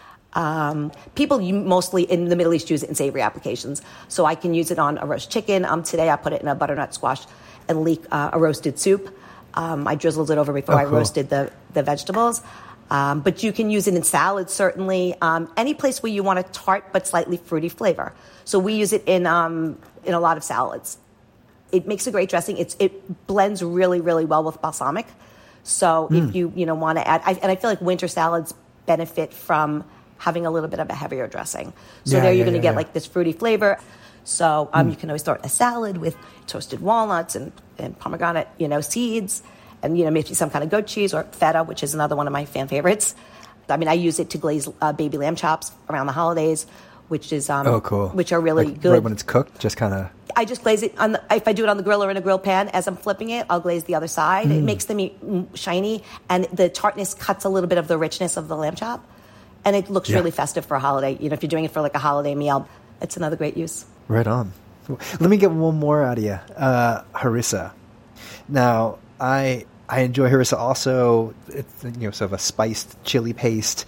People mostly in the Middle East use it in savory applications. So I can use it on a roast chicken. Today I put it in a butternut squash and leek a roasted soup. I drizzled it over before I roasted the vegetables. But you can use it in salads, certainly. Any place where you want a tart but slightly fruity flavor. So we use it in a lot of salads. It makes a great dressing. It blends really, really well with balsamic. So if you want to add, and I feel like winter salads benefit from having a little bit of a heavier dressing. So you're going to get this fruity flavor. So you can always start a salad with toasted walnuts and pomegranate, seeds, and maybe some kind of goat cheese or feta, which is another one of my fan favorites. I mean, I use it to glaze baby lamb chops around the holidays, which is which are really good. Right when it's cooked, just kind of. I just glaze it if I do it on the grill or in a grill pan, as I'm flipping it, I'll glaze the other side. It makes the meat shiny, and the tartness cuts a little bit of the richness of the lamb chop. And it looks really festive for a holiday. If you're doing it for a holiday meal, it's another great use. Right on. Let me get one more out of you. Harissa. Now, I enjoy harissa also. It's sort of a spiced chili paste.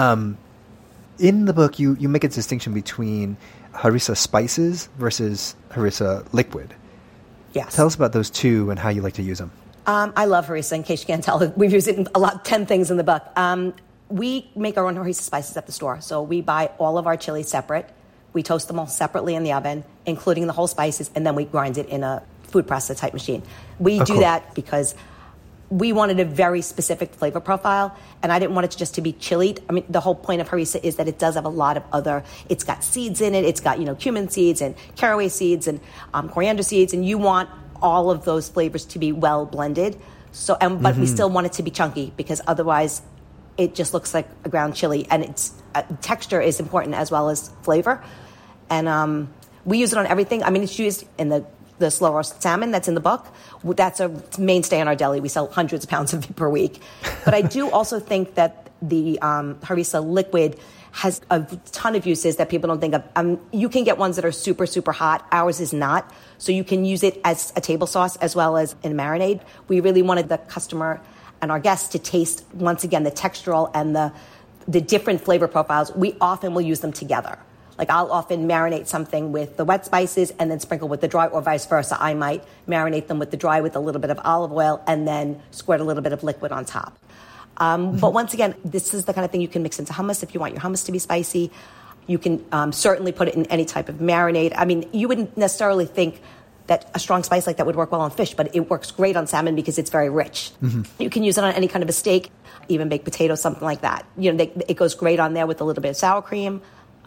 In the book, you make a distinction between harissa spices versus harissa liquid. Yes. Tell us about those two and how you like to use them. I love harissa. In case you can't tell, we've used it in 10 things in the book. We make our own harissa spices at the store. So we buy all of our chilies separate. We toast them all separately in the oven, including the whole spices, and then we grind it in a food processor type machine. We do that because we wanted a very specific flavor profile, and I didn't want it just to be chili. I mean, the whole point of harissa is that it does have a lot of it's got seeds in it. It's got, cumin seeds and caraway seeds and coriander seeds, and you want all of those flavors to be well blended. So, but we still want it to be chunky because otherwise it just looks like a ground chili, and it's texture is important as well as flavor. And we use it on everything. I mean, it's used in the slow roast salmon that's in the book. That's a mainstay in our deli. We sell hundreds of pounds of it per week. But I do also think that the harissa liquid has a ton of uses that people don't think of. You can get ones that are super, super hot. Ours is not. So you can use it as a table sauce as well as in marinade. We really wanted the customer and our guests to taste, once again, the textural and the different flavor profiles. We often will use them together. I'll often marinate something with the wet spices and then sprinkle with the dry, or vice versa. I might marinate them with the dry with a little bit of olive oil and then squirt a little bit of liquid on top. But once again, this is the kind of thing you can mix into hummus if you want your hummus to be spicy. You can certainly put it in any type of marinade. I mean, you wouldn't necessarily think that a strong spice like that would work well on fish, but it works great on salmon because it's very rich. You can use it on any kind of a steak, even baked potatoes, something like that. It goes great on there with a little bit of sour cream.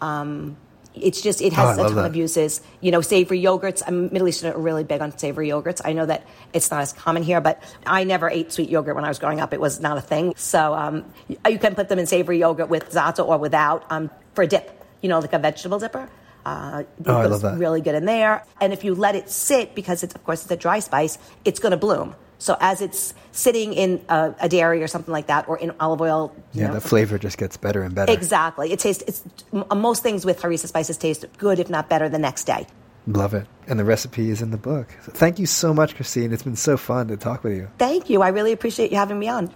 It has a ton of uses. Savory yogurts. Middle Eastern are really big on savory yogurts. I know that it's not as common here, but I never ate sweet yogurt when I was growing up. It was not a thing. So you can put them in savory yogurt with za'atar or without for a dip. like a vegetable dipper. I love that. Really good in there. And if you let it sit, because it's a dry spice, it's going to bloom. So as it's sitting in a dairy or something like that, or in olive oil, the flavor just gets better and better. Exactly. Most things with harissa spices taste good, if not better, the next day. Love it. And the recipe is in the book. So thank you so much, Christine. It's been so fun to talk with you. Thank you. I really appreciate you having me on.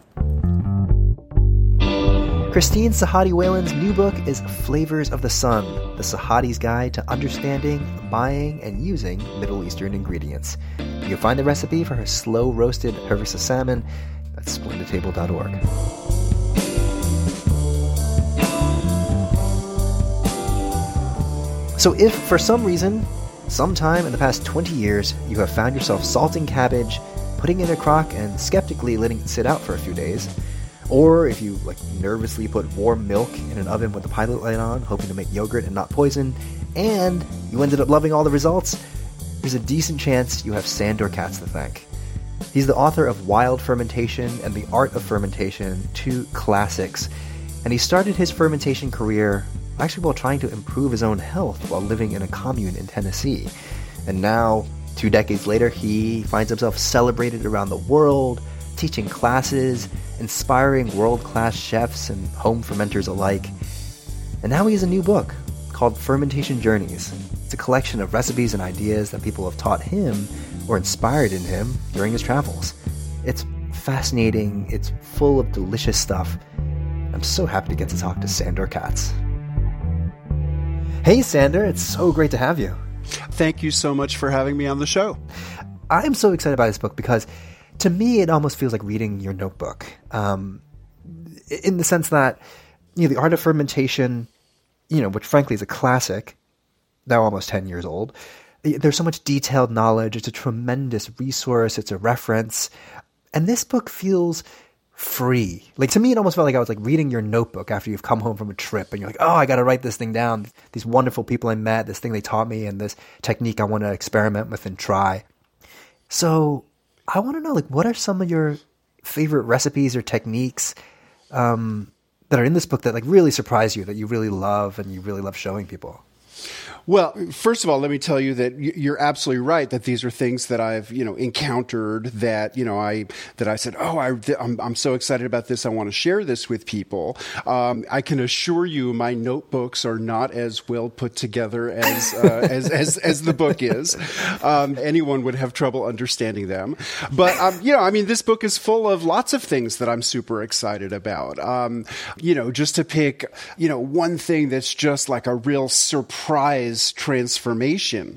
Christine Sahadi Whalen's new book is Flavors of the Sun, the Sahadi's Guide to Understanding, Buying, and Using Middle Eastern Ingredients. You can find the recipe for her slow-roasted harissa salmon at splendidtable.org. So if, for some reason, sometime in the past 20 years, you have found yourself salting cabbage, putting it in a crock, and skeptically letting it sit out for a few days, or if you nervously put warm milk in an oven with the pilot light on, hoping to make yogurt and not poison, and you ended up loving all the results, there's a decent chance you have Sandor Katz to thank. He's the author of Wild Fermentation and The Art of Fermentation, two classics, and he started his fermentation career actually while trying to improve his own health while living in a commune in Tennessee. And now, 2 decades later, he finds himself celebrated around the world, teaching classes, inspiring world-class chefs and home fermenters alike. And now he has a new book called Fermentation Journeys. It's a collection of recipes and ideas that people have taught him or inspired in him during his travels. It's fascinating. It's full of delicious stuff. I'm so happy to get to talk to Sandor Katz. Hey, Sandor. It's so great to have you. Thank you so much for having me on the show. I'm so excited about this book because to me, it almost feels like reading your notebook, in the sense that, The Art of Fermentation, which frankly is a classic, now almost 10 years old. There's so much detailed knowledge. It's a tremendous resource. It's a reference. And this book feels free. To me, it almost felt like I was reading your notebook after you've come home from a trip and you're like, oh, I got to write this thing down. These wonderful people I met, this thing they taught me, and this technique I want to experiment with and try. So I want to know, what are some of your favorite recipes or techniques that are in this book that really surprise you, that you really love and you really love showing people? Well, first of all, let me tell you that you're absolutely right that these are things that I've, encountered that, I said, oh, I'm so excited about this. I want to share this with people. I can assure you my notebooks are not as well put together as the book is. Anyone would have trouble understanding them. But, this book is full of lots of things that I'm super excited about. Just to pick, one thing that's just like a real surprise transformation,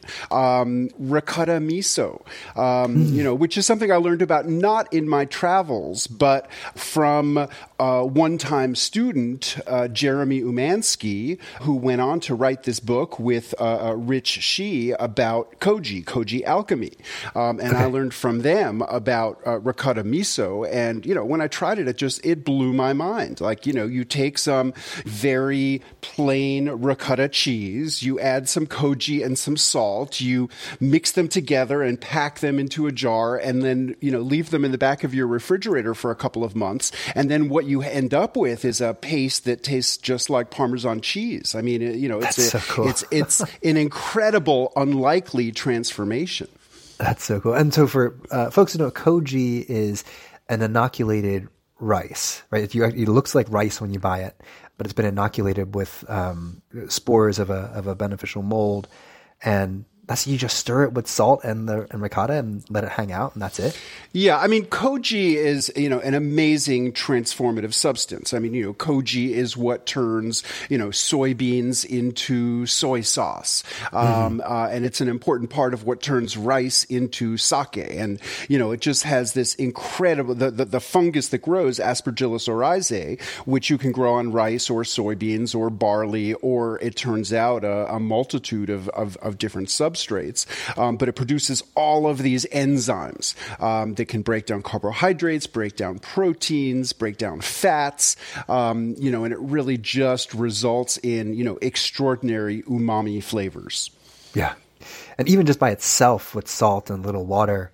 ricotta miso, which is something I learned about not in my travels, but from a one-time student, Jeremy Umansky, who went on to write this book with Rich Shi about koji alchemy. I learned from them about ricotta miso. And, when I tried it, it blew my mind. You take some very plain ricotta cheese, you add some koji and some salt, you mix them together and pack them into a jar, and then, leave them in the back of your refrigerator for a couple of months. And then what you end up with is a paste that tastes just like Parmesan cheese. It's so cool. it's an incredible, unlikely transformation. That's so cool. And so for folks who know, koji is an inoculated rice, right? It looks like rice when you buy it, but it's been inoculated with spores of a beneficial mold, and that's, you just stir it with salt and ricotta and let it hang out, and that's it. Yeah, koji is, an amazing transformative substance. Koji is what turns, soybeans into soy sauce. And it's an important part of what turns rice into sake. And, it just has this incredible, the fungus that grows, Aspergillus oryzae, which you can grow on rice or soybeans or barley, or it turns out a multitude of different substrates. But it produces all of these enzymes that can break down carbohydrates, break down proteins, break down fats, and it really just results in, extraordinary umami flavors. Yeah. And even just by itself with salt and a little water,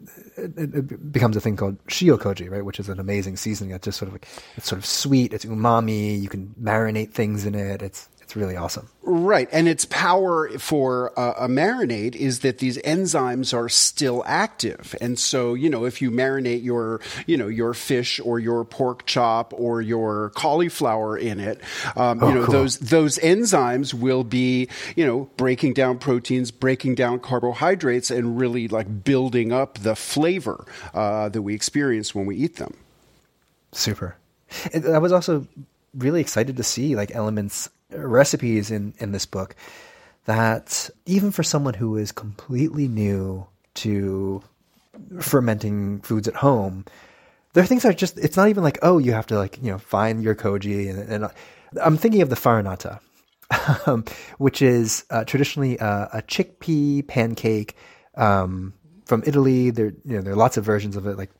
it becomes a thing called shio-koji, right? Which is an amazing seasoning that's just it's sort of sweet, it's umami, you can marinate things in it. It's It's really awesome. Right. And its power for a marinade is that these enzymes are still active. And so, if you marinate your fish or your pork chop or your cauliflower in it, cool. those enzymes will be, breaking down proteins, breaking down carbohydrates, and really like building up the flavor that we experience when we eat them. Super. I was also really excited to see like recipes in this book that even for someone who is completely new to fermenting foods at home, there are things that are just, it's not even like, oh, you have to find your koji. And I'm thinking of the farinata, which is traditionally a chickpea pancake from Italy. There are lots of versions of it, like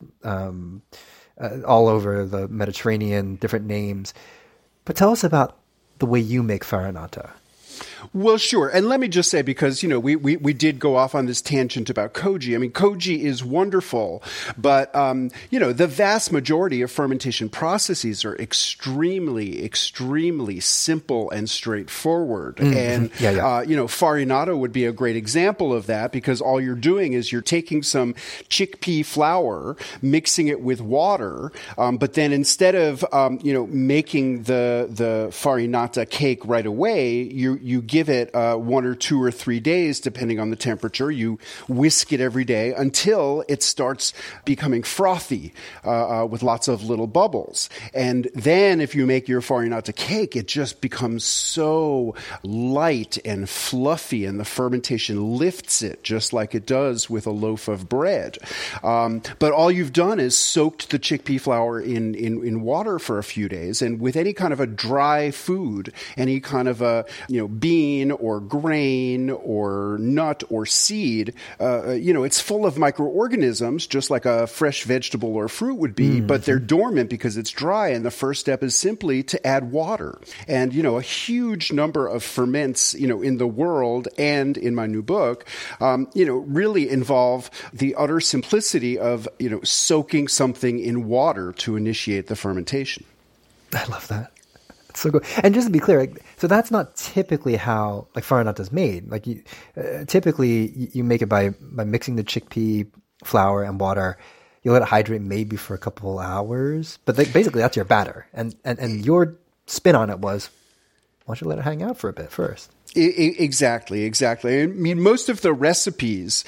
all over the Mediterranean, different names. But tell us about the way you make farinata. Well, sure. And let me just say, because, we did go off on this tangent about koji. I mean, koji is wonderful, but, the vast majority of fermentation processes are extremely, extremely simple and straightforward. Mm-hmm. And, farinata would be a great example of that, because all you're doing is you're taking some chickpea flour, mixing it with water, but then instead of, making the farinata cake right away, you give it 1 or 2 or 3 days, depending on the temperature. You whisk it every day until it starts becoming frothy with lots of little bubbles. And then if you make your farinata cake, it just becomes so light and fluffy, and the fermentation lifts it just like it does with a loaf of bread. But all you've done is soaked the chickpea flour in water for a few days. And with any kind of a dry food, any kind of a bean or grain or nut or seed, it's full of microorganisms, just like a fresh vegetable or fruit would be, but they're dormant because it's dry. And the first step is simply to add water. And, a huge number of ferments, in the world and in my new book, really involve the utter simplicity of, soaking something in water to initiate the fermentation. I love that. So good. And just to be clear, so that's not typically how farinata is made. Like typically you make it by mixing the chickpea flour and water. You let it hydrate maybe for a couple hours, but basically that's your batter. And your spin on it was, why don't you let it hang out for a bit first? Exactly. I mean, most of the recipes,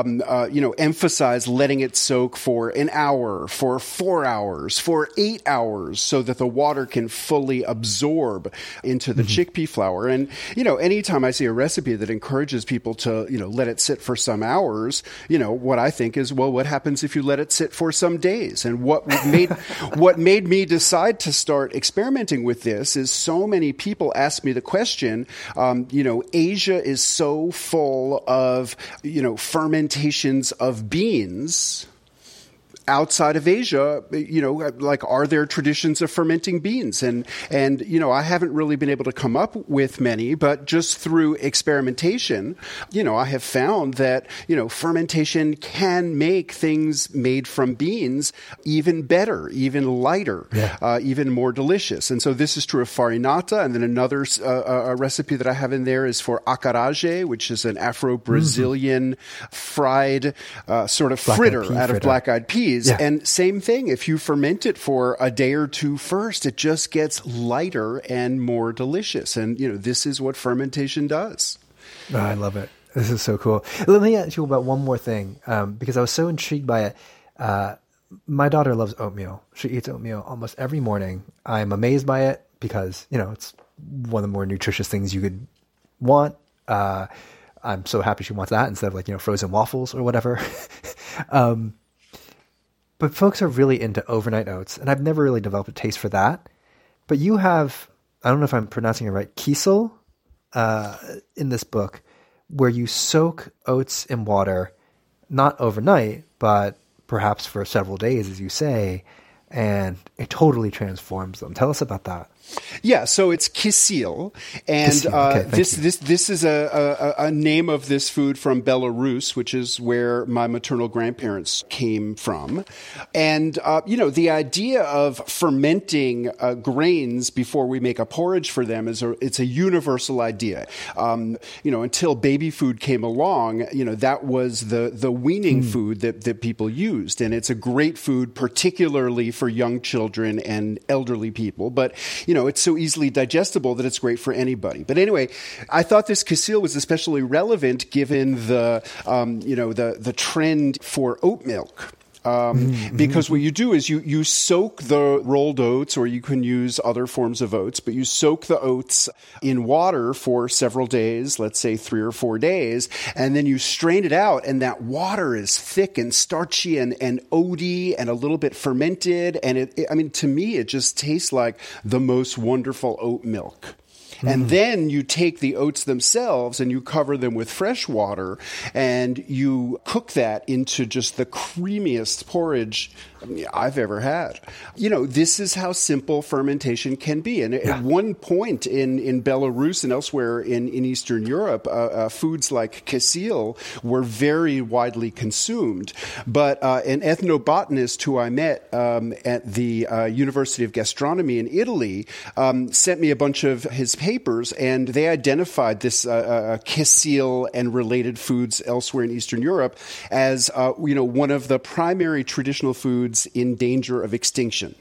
emphasize letting it soak for an hour, for 4 hours, for 8 hours, so that the water can fully absorb into the chickpea flour. And, anytime I see a recipe that encourages people to, let it sit for some hours, what I think is, well, what happens if you let it sit for some days? And what made me decide to start experimenting with this is so many people ask me the question, Asia is so full of, fermentations of beans. Outside of Asia, are there traditions of fermenting beans? And I haven't really been able to come up with many, but just through experimentation, I have found that, fermentation can make things made from beans even better, even lighter, even more delicious. And so this is true of farinata. And then another recipe that I have in there is for acarajé, which is an Afro-Brazilian fried sort of fritter out of black-eyed peas. Yeah. And same thing, if you ferment it for a day or two first, it just gets lighter and more delicious. And, this is what fermentation does. Oh, I love it. This is so cool. Let me ask you about one more thing, because I was so intrigued by it. My daughter loves oatmeal. She eats oatmeal almost every morning. I'm amazed by it because, it's one of the more nutritious things you could want. I'm so happy she wants that instead of frozen waffles or whatever. But folks are really into overnight oats, and I've never really developed a taste for that. But you have, I don't know if I'm pronouncing it right, kisel in this book, where you soak oats in water, not overnight, but perhaps for several days, as you say, and it totally transforms them. Tell us about that. Yeah, so it's Kysiel, and this is a name of this food from Belarus, which is where my maternal grandparents came from. And the idea of fermenting grains before we make a porridge for them it's a universal idea. Until baby food came along, that was the weaning food that people used, and it's a great food, particularly for young children and elderly people. But it's so easily digestible that it's great for anybody. But anyway, I thought this Kysiel was especially relevant given the trend for oat milk. Because what you do is you soak the rolled oats, or you can use other forms of oats, but you soak the oats in water for several days, let's say 3 or 4 days, and then you strain it out, and that water is thick and starchy and oaty and a little bit fermented, and to me, it just tastes like the most wonderful oat milk. And then you take the oats themselves and you cover them with fresh water and you cook that into just the creamiest porridge I've ever had. This is how simple fermentation can be. And at one point in Belarus and elsewhere in Eastern Europe, foods like Kysiel were very widely consumed. But an ethnobotanist who I met at the University of Gastronomy in Italy sent me a bunch of his papers, and they identified this Kysiel and related foods elsewhere in Eastern Europe as one of the primary traditional foods in danger of extinction.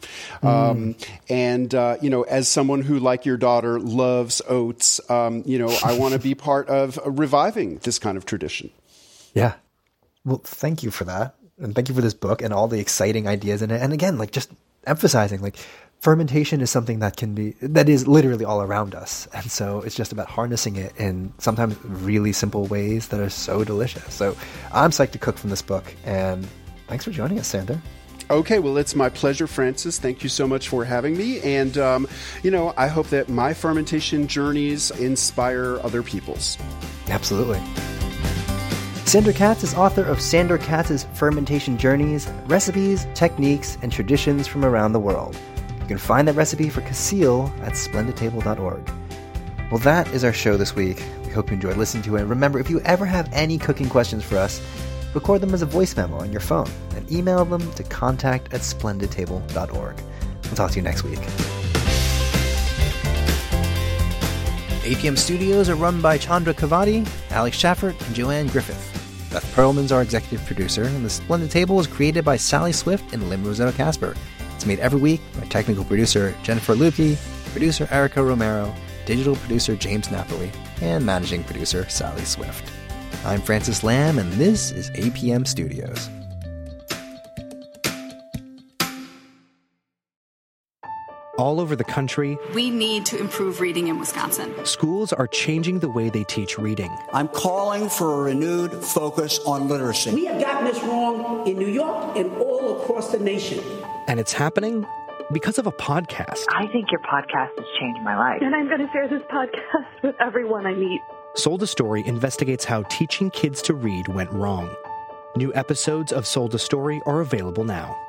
As someone who, like your daughter, loves oats, I want to be part of reviving this kind of tradition. Yeah. Well, thank you for that. And thank you for this book and all the exciting ideas in it. And again, just emphasizing, fermentation is something that is literally all around us. And so it's just about harnessing it in sometimes really simple ways that are so delicious. So I'm psyched to cook from this book. And thanks for joining us, Sander. Okay, well, it's my pleasure, Francis. Thank you so much for having me. And, I hope that my fermentation journeys inspire other people's. Absolutely. Sander Katz is author of Sander Katz's Fermentation Journeys, Recipes, Techniques, and Traditions from Around the World. You can find that recipe for Kysiel at splendidtable.org. Well, that is our show this week. We hope you enjoyed listening to it. And remember, if you ever have any cooking questions for us, record them as a voice memo on your phone and email them to contact@splendidtable.org. We'll talk to you next week. APM Studios are run by Chandra Kavadi, Alex Schaffert, and Joanne Griffith. Beth Perlman's our executive producer, and The Splendid Table was created by Sally Swift and Lynn Rosetta Casper. It's made every week by technical producer Jennifer Lukey, producer Erica Romero, digital producer James Napoli, and managing producer Sally Swift. I'm Francis Lamb, and this is APM Studios. All over the country, we need to improve reading in Wisconsin. Schools are changing the way they teach reading. I'm calling for a renewed focus on literacy. We have gotten this wrong in New York and all across the nation. And it's happening because of a podcast. I think your podcast has changed my life. And I'm going to share this podcast with everyone I meet. Sold a Story investigates how teaching kids to read went wrong. New episodes of Sold a Story are available now.